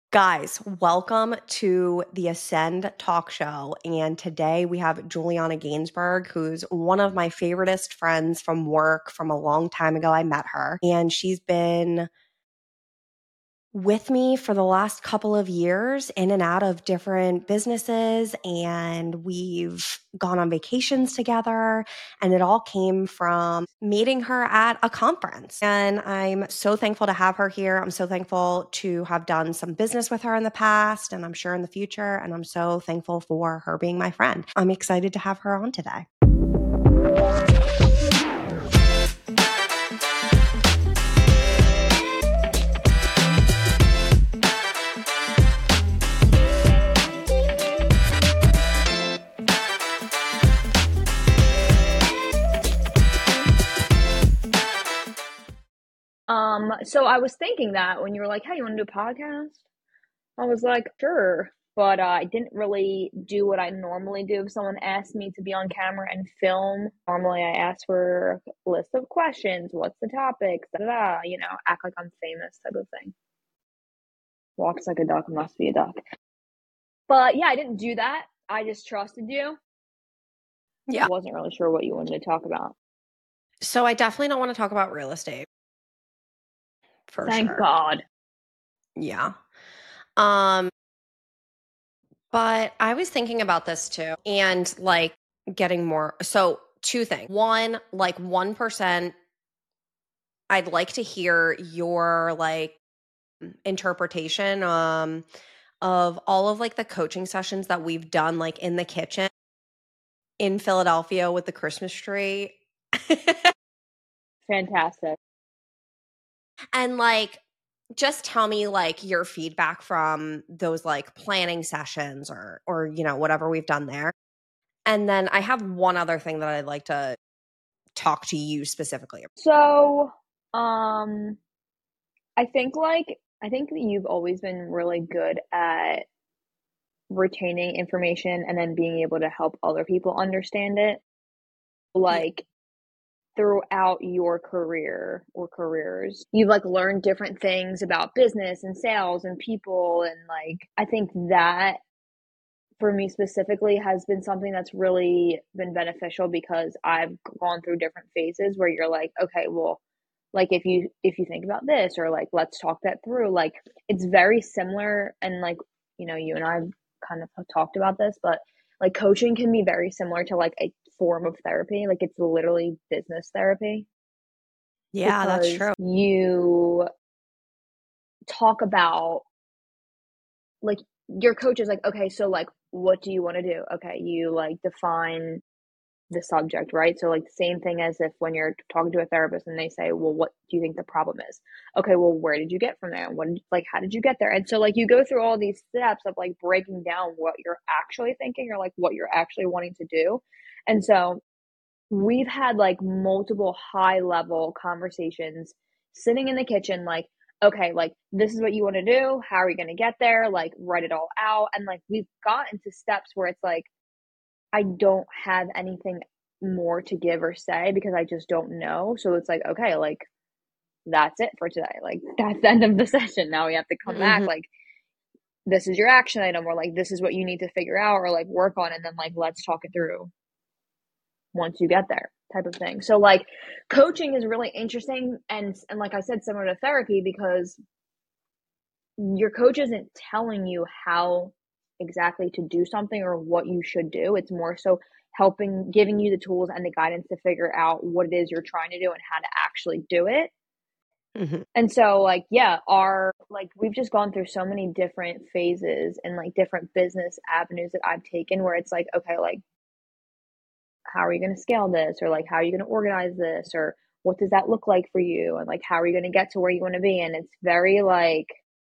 Guys, welcome to the Ascend Talk Show. And today we have Juliana Gainsbourg, who's one of my favoriteest friends from work from a long time ago. I met her, and she's been with me for the last couple of years in and out of different businesses, and we've gone on vacations together, and it all came from meeting her at a conference. And I'm so thankful to have her here. I'm so thankful to have done some business with her in the past, and I'm sure in the future, and I'm so thankful for her being my friend. I'm excited to have her on today. So I was thinking that when you were like, hey, you want to do a podcast? I was like, sure. But I didn't really do what I normally do. If someone asked me to be on camera and film, normally I ask for a list of questions. What's the topics? Act like I'm famous type of thing. Walks like a duck, must be a duck. But yeah, I didn't do that. I just trusted you. Yeah. I wasn't really sure what you wanted to talk about. So I definitely don't want to talk about real estate. Thank God. Yeah. But I was thinking about this too, and like getting more. So two things. One, like 1%, I'd like to hear your like interpretation of all of like the coaching sessions that we've done like in the kitchen in Philadelphia with the Christmas tree. Fantastic. And like just tell me like your feedback from those like planning sessions or you know whatever we've done there. And then I have one other thing that I'd like to talk to you specifically about. So, I think that you've always been really good at retaining information and then being able to help other people understand it. Like throughout your career or careers, you've like learned different things about business and sales and people, and like I think that for me specifically has been something that's really been beneficial because I've gone through different phases where you're like, okay, well, like if you think about this, or like let's talk that through. Like it's very similar, and like you and I kind of have talked about this, but like coaching can be very similar to like a form of therapy. Like it's literally business therapy. Yeah, that's Because true. you talk about like your coach is like, okay, so like what do you want to do? Okay, you like define the subject, right? So like the same thing as if when you're talking to a therapist and they say, well, what do you think the problem is? Okay, well, where did you get from there? How did you get there? And so like you go through all these steps of like breaking down what you're actually thinking or like what you're actually wanting to do. And so we've had like multiple high level conversations sitting in the kitchen, like, okay, like this is what you want to do. How are you going to get there? Like write it all out. And like we've gotten to steps where it's like, I don't have anything more to give or say because I just don't know. So it's like, okay, like that's it for today. Like that's the end of the session. Now we have to come back. Like this is your action item, or like this is what you need to figure out or like work on, and then like let's talk it through once you get there, type of thing. So like coaching is really interesting, and like I said, similar to therapy, because your coach isn't telling you how exactly to do something or what you should do. It's more so giving you the tools and the guidance to figure out what it is you're trying to do and how to actually do it. And so like, yeah, we've just gone through so many different phases and like different business avenues that I've taken where it's like, okay, like how are you going to scale this, or like how are you going to organize this, or what does that look like for you, and like how are you going to get to where you want to be. And it's very like,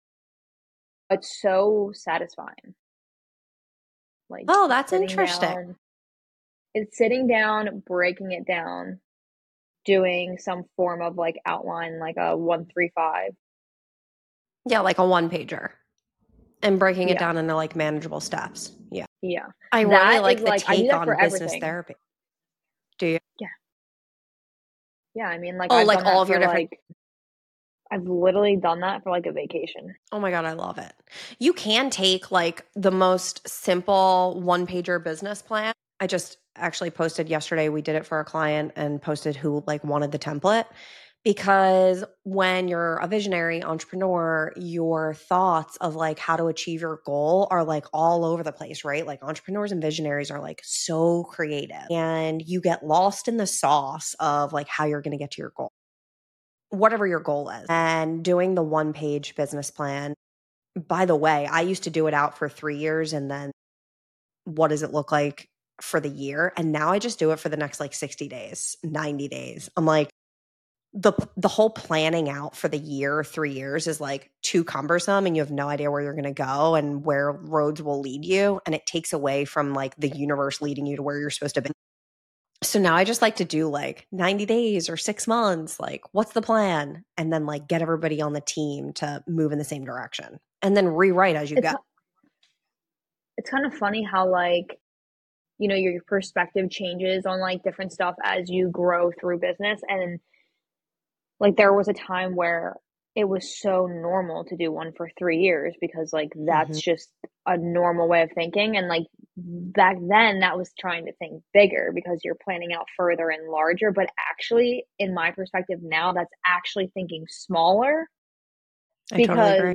it's so satisfying. Like, oh, that's interesting. It's sitting down, breaking it down, doing some form of like outline, like a 1-3-5. Yeah, like a one pager, and breaking it Yeah. down into like manageable steps. Yeah. Yeah. I That really is like the like, I do take that on for business everything. therapy. Do you? Yeah. Yeah. I mean, like, Oh, I've like done all that of your for different. like, I've literally done that for like a vacation. Oh my God, I love it. You can take like the most simple one-pager business plan. I just actually posted yesterday, we did it for a client and posted who like wanted the template. Because when you're a visionary entrepreneur, your thoughts of like how to achieve your goal are like all over the place, right? Like entrepreneurs and visionaries are like so creative and you get lost in the sauce of like how you're going to get to your goal, whatever your goal is. And doing the one-page business plan, by the way, I used to do it out for 3 years and then what does it look like for the year? And now I just do it for the next like 60 days, 90 days. I'm like, the whole planning out for the year, 3 years is like too cumbersome and you have no idea where you're going to go and where roads will lead you. And it takes away from like the universe leading you to where you're supposed to be. So now I just like to do like 90 days or 6 months, like what's the plan? And then like get everybody on the team to move in the same direction and then rewrite as you It's go. it's kind of funny how like, you know, your perspective changes on like different stuff as you grow through business. And like there was a time where it was so normal to do one for 3 years because like Mhm. that's just a normal way of thinking. And like back then that was trying to think bigger because you're planning out further and larger. But actually, in my perspective now, that's actually thinking smaller I totally agree. because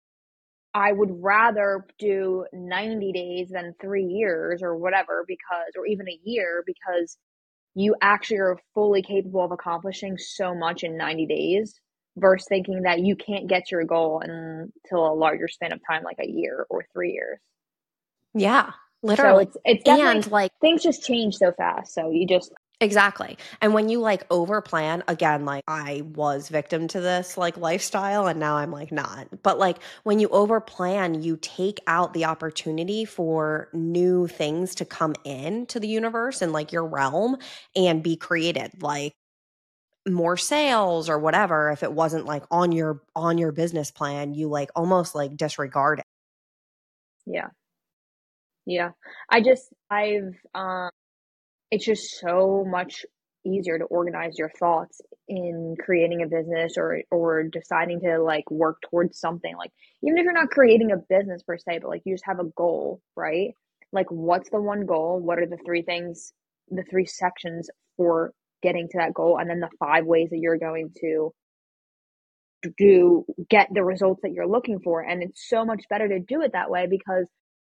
I would rather do 90 days than 3 years or whatever, because, or even a year, because you actually are fully capable of accomplishing so much in 90 days versus thinking that you can't get to your goal until a larger span of time, like a year or 3 years. Yeah, So literally. it's definitely, And like, things just change so fast. So you just, exactly. And when you like over plan, again, like I was victim to this like lifestyle and now I'm like not. But like when you over plan, you take out the opportunity for new things to come in to the universe and like your realm and be created, like more sales or whatever. If it wasn't like on your business plan, you like almost like disregard it. yeah, yeah. I've it's just so much easier to organize your thoughts in creating a business or deciding to like work towards something, like even if you're not creating a business per se, but like you just have a goal, right? Like what's the one goal, what are the three things, the three sections for getting to that goal, and then the five ways that you're going to do get the results that you're looking for. And it's so much better to do it that way because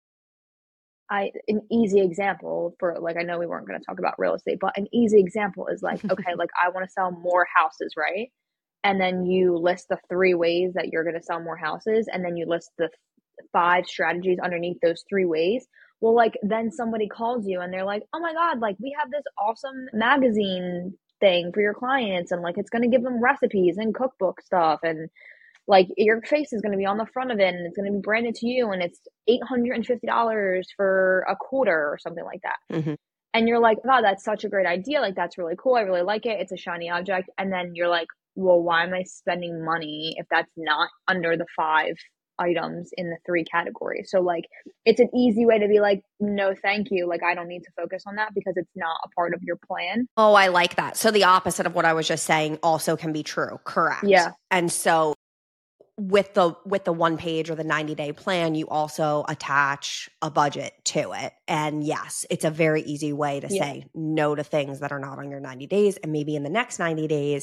an easy example for, like, I know we weren't going to talk about real estate, but an easy example is like, okay, like I want to sell more houses, right? And then you list the three ways that you're going to sell more houses, and then you list the five strategies underneath those three ways. Well, like then somebody calls you and they're like, oh my God, like we have this awesome magazine thing for your clients, and like it's going to give them recipes and cookbook stuff, and like your face is going to be on the front of it and it's going to be branded to you, and it's $850 for a quarter or something like that. Mhm. And you're like, God, that's such a great idea. Like, that's really cool. I really like it. It's a shiny object. And then you're like, well, why am I spending money if that's not under the five items in the three categories? So, like, it's an easy way to be like, no, thank you. Like, I don't need to focus on that because it's not a part of your plan. Oh, I like that. So the opposite of what I was just saying also can be true. Correct. Yeah. And so with the one page or the 90-day plan, you also attach a budget to it. And yes, it's a very easy way to Yeah. say no to things that are not on your 90 days. And maybe in the next 90 days,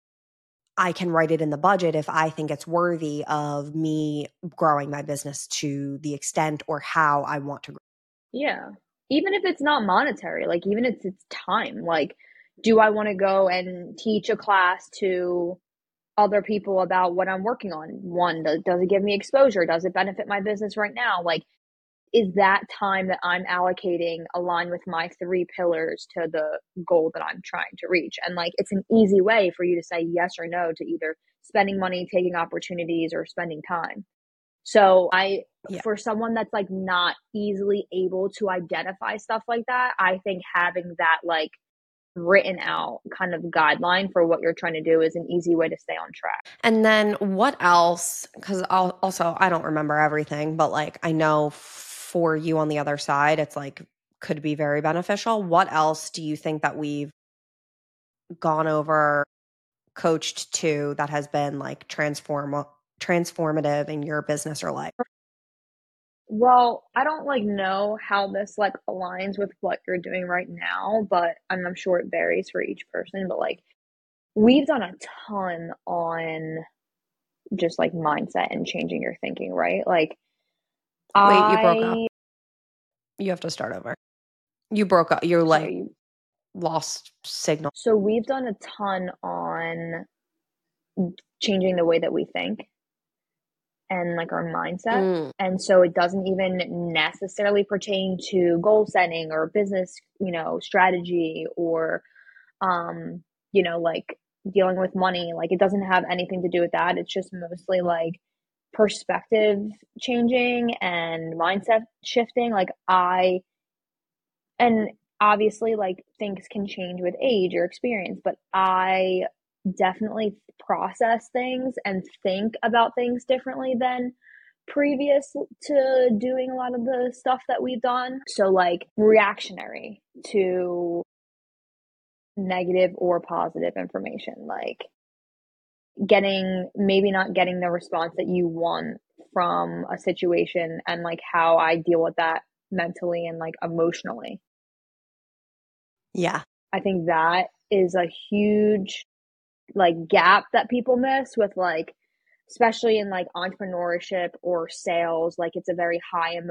I can write it in the budget if I think it's worthy of me growing my business to the extent or how I want to grow. Yeah. Even if it's not monetary, like even if it's time, like, do I want to go and teach a class to other people about what I'm working on? One, does it give me exposure? Does it benefit my business right now? Like, is that time that I'm allocating aligned with my three pillars to the goal that I'm trying to reach? And like, it's an easy way for you to say yes or no to either spending money, taking opportunities, or spending time. So Yeah. for someone that's like not easily able to identify stuff like that, I think having that like written out kind of guideline for what you're trying to do is an easy way to stay on track. And then what else? Because also, I don't remember everything, but like I know for you on the other side, it's like could be very beneficial. What else do you think that we've gone over coached to that has been like transformative in your business or life? Well, I don't like know how this like aligns with what you're doing right now, but and I'm sure it varies for each person, but like we've done a ton on just like mindset and changing your thinking, right? Like Wait, you broke up. I You have to start over. You broke up. You're like sorry, lost signal. so we've done a ton on changing the way that we think and like our mindset. Mm, And so it doesn't even necessarily pertain to goal setting or business, strategy or um, like dealing with money. Like it doesn't have anything to do with that. It's just mostly like perspective changing and mindset shifting. And obviously like things can change with age or experience, but I definitely process things and think about things differently than previous to doing a lot of the stuff that we've done. So like reactionary to negative or positive information, like maybe not getting the response that you want from a situation, and like how I deal with that mentally and like emotionally. yeah. I think that is a huge like gap that people miss with like, especially in like entrepreneurship or sales. Like it's a very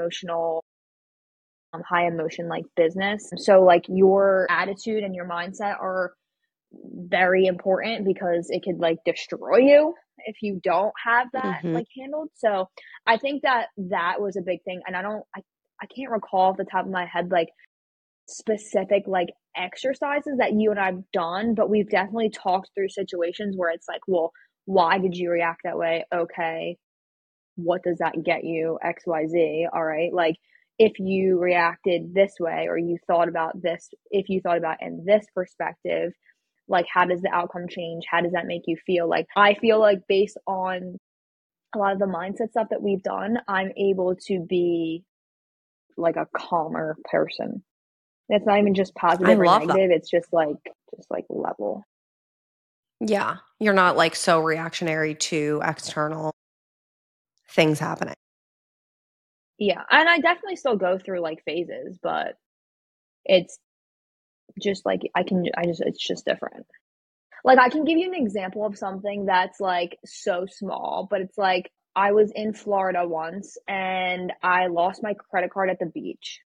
high emotion like business. So like your attitude and your mindset are very important because it could like destroy you if you don't have that Hmm. like handled. So I think that that was a big thing. And I can't recall off the top of my head like specific like exercises that you and I've done, but we've definitely talked through situations where it's like, well, why did you react that way? Okay, what does that get you? XYZ. All right. Like if you reacted this way or you thought about this, if you thought about in this perspective, like how does the outcome change? How does that make you feel? Like I feel like based on a lot of the mindset stuff that we've done, I'm able to be like a calmer person. It's not even just I positive or love that. negative. It's just like level. Yeah. You're not like so reactionary to external things happening. Yeah. And I definitely still go through like phases, but it's just like it's just different. Like I can give you an example of something that's like so small, but it's like I was in Florida once and I lost my credit card at the beach.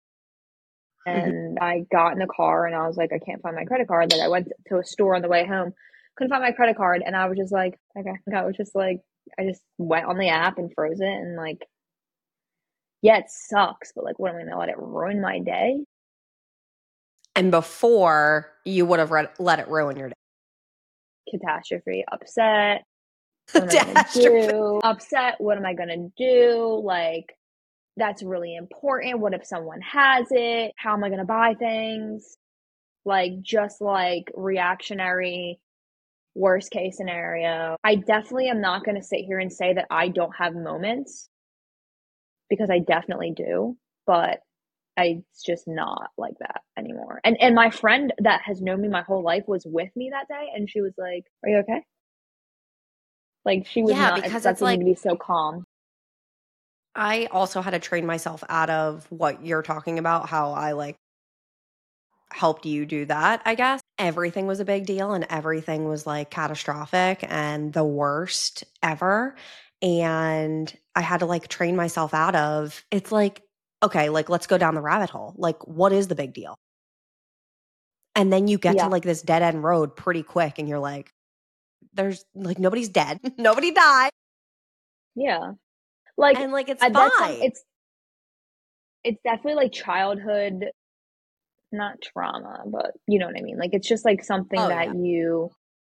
Mhm. And I got in the car and I was like, I can't find my credit card. Like I went to a store on the way home, couldn't find my credit card, and I was just like, okay. I was just like, I just went on the app and froze it, and like, yeah, it sucks, but like, what am I gonna let it ruin my day? And before you would have let it ruin your day. Catastrophe, upset. What am I gonna Catastrophe. do? Upset. What am I gonna do? Like, that's really important. What if someone has it? How am I gonna buy things? Like, just like reactionary worst case scenario. I definitely am not going to sit here and say that I don't have moments because I definitely do, but it's just not like that anymore. And my friend that has known me my whole life was with me that day and she was like, "Are you okay?" Like she was Yeah, not because it's expecting me like to be so calm. I also had to train myself out of what you're talking about, how I like helped you do that, I guess. Everything was a big deal and everything was like catastrophic and the worst ever. And I had to like train myself out of it's like, okay, like let's go down the rabbit hole. Like, what is the big deal? And then you get to Yeah. like this dead end road pretty quick and you're like, there's like nobody's dead, nobody died. Yeah. Like And like it's that's some fine. it's definitely like childhood, not trauma, but you know what I mean? Like it's just like something Oh that yeah. you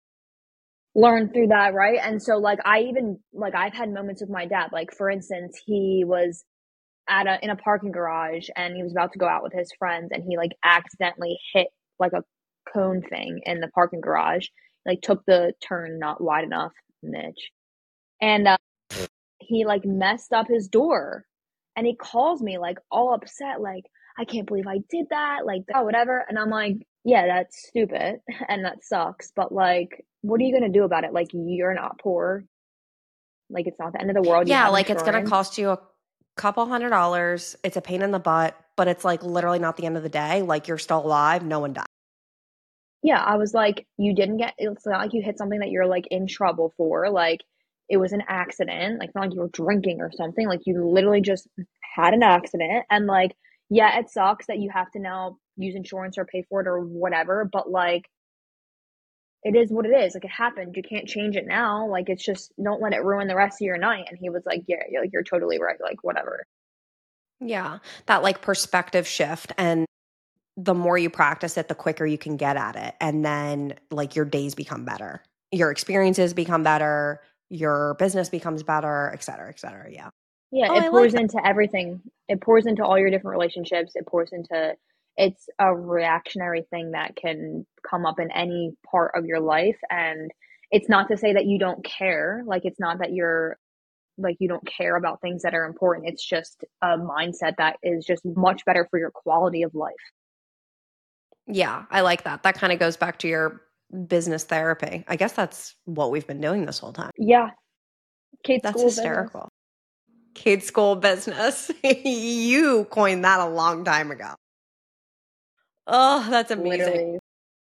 learn through that, right? And so like I even like I've had moments with my dad. Like for instance, he was in a parking garage and he was about to go out with his friends and he like accidentally hit like a cone thing in the parking garage. Like took the turn not wide enough, Mitch. And he like messed up his door. And he calls me like all upset like I can't believe I did that. Like, oh, whatever. And I'm like, yeah, that's stupid and that sucks. But like, what are you going to do about it? Like, you're not poor. Like, it's not the end of the world. You Yeah, have like it's going to insurance. cost you a couple $100s. It's a pain in the butt, but it's like literally not the end of the day. Like you're still alive. No one died. Yeah, I was like, you didn't get, it's not like you hit something that you're like in trouble for. Like, it was an accident. Like, not like you were drinking or something. Like, you literally just had an accident. And like, yeah, it sucks that you have to now use insurance or pay for it or whatever. But like, it is what it is. Like, it happened. You can't change it now. Like, it's just, don't let it ruin the rest of your night. And he was like, yeah, you're totally right. Like, whatever. Yeah, that like perspective shift. And the more you practice it, the quicker you can get at it. And then like your days become better, your experiences become better, your business becomes better, et cetera, et cetera. Yeah. Yeah, Oh, it I pours like that. into everything. It pours into all your different relationships. It pours into, it's a reactionary thing that can come up in any part of your life. And it's not to say that you don't care. Like, it's not that you're like, you don't care about things that are important. It's just a mindset that is just much better for your quality of life. Yeah, I like that. That kind of goes back to your business therapy. I guess that's what we've been doing this whole time. Yeah. Kate That's School of Business. hysterical. Kid school business. You coined that a long time ago. Oh, that's amazing. Literally.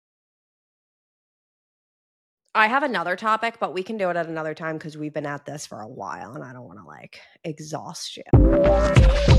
I have another topic, but we can do it at another time because we've been at this for a while and I don't want to like exhaust you.